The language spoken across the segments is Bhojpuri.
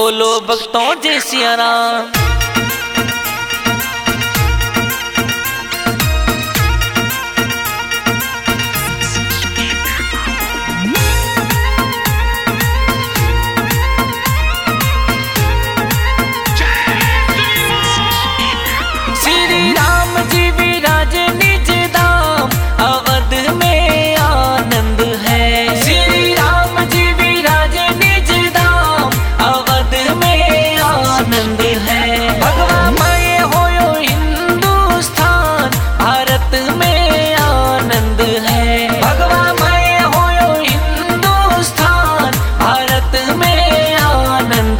बोलो भक्तों जय सिया राम। श्री राम जी विराजे निज धाम, अवध में आनंद है। श्री राम जी विराजे निज धाम, अवध में आनंद है। भगवामय होयो हिंदुस्तान, भारत में आनंद है। भगवामय होयो हिंदुस्तान, भारत में आनंद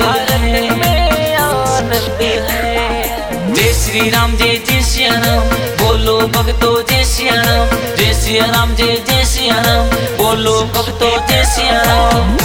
है। जय श्री राम जय सिया राम, बोलो भक्तों जय सिया राम। जय सिया राम जय सिया राम, बोलो भक्तों जय सिया राम।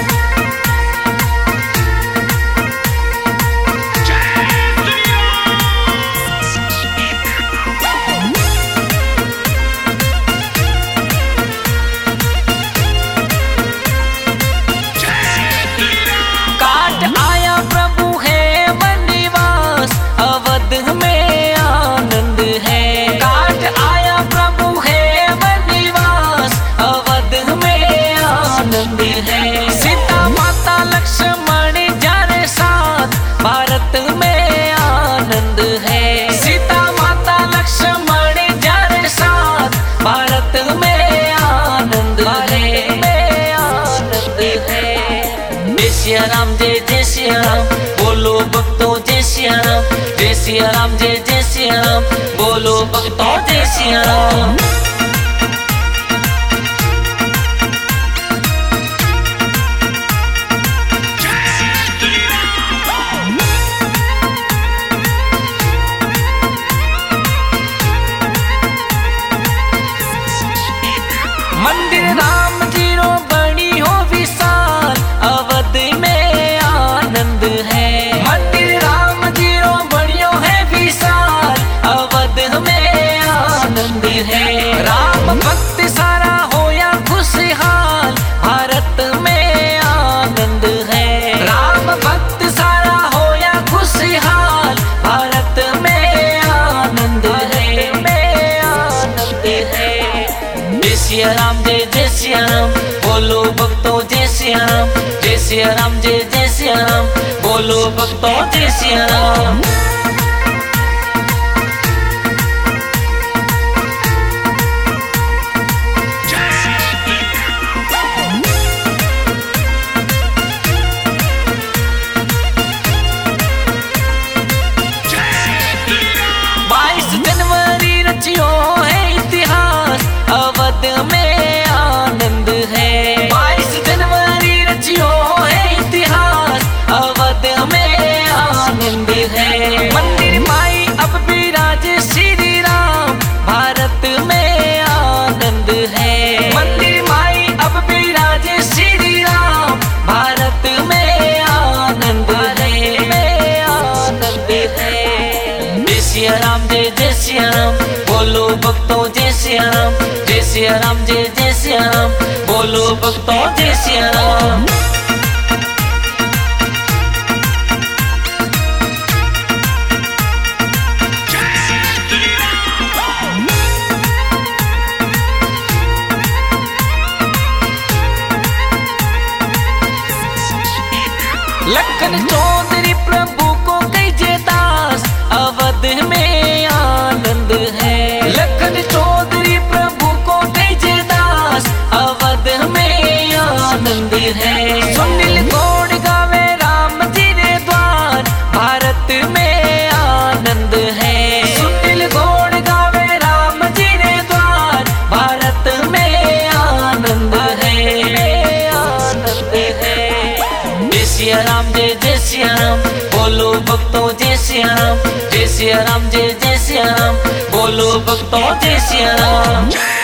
काट आया प्रभु है वनवास, अवध में आनंद है। काट आया प्रभु है वनवास, अवध में आनंद है। सीता माता लक्ष्मण जाने साथ, भारत में आनंद है। सीता माता लक्ष्मण जाने साथ, भारत में आनंद है। जय सिया राम जय सिया राम, बोलो भक्तों जय सिया राम। जय सिया राम जय सिया राम, बोलो भक्तों जय सिया राम। मंदिर राम जी रो बड़ी हो विशाल, अवध में आनंद है। मंदिर राम जी रो बड़ियो है विशाल, अवध में आनंद है। राम भक्त सारा होया खुशहाल, भारत में आनंद है। राम भक्त सारा होया खुशहाल, भारत में आनंद है। जय सिया राम जय सिया राम, बोलो भक्तों जय सिया राम। जय सिया राम जय सिया राम, बोलो भक्तों जय सिया राम। जनवरी रचियो है इतिहास, अवध में आनंद है। 22 जनवरी रचियो है इतिहास, अवध में आनंद है। मंदिर माई अब विराजे श्री राम, भारत में आनंद है। मंदिर माई अब विराजे श्री राम, भारत में आनंद है। जय सिया राम जय सिया राम, बोलो भक्तों जय सिया राम। जय सिया राम जय सिया राम, बोलो भक्तों जय सिया राम। लखन चौधरी प्रभु को कीजिए दास, अवध में आनंद है। लखन चौधरी प्रभु को कीजिए दास, अवध में आनंद है। सुनील गौड़ गावे राम जी रे द्वार, भारत में आनंद है। सुनील गौड़ गावे राम जी रे द्वार, भारत में आनंद है। जय सिया राम जय सिया राम, बोलो भक्तों जय सिया राम। जय सिया राम जय सिया राम, बोलो भक्तों जय सिया राम।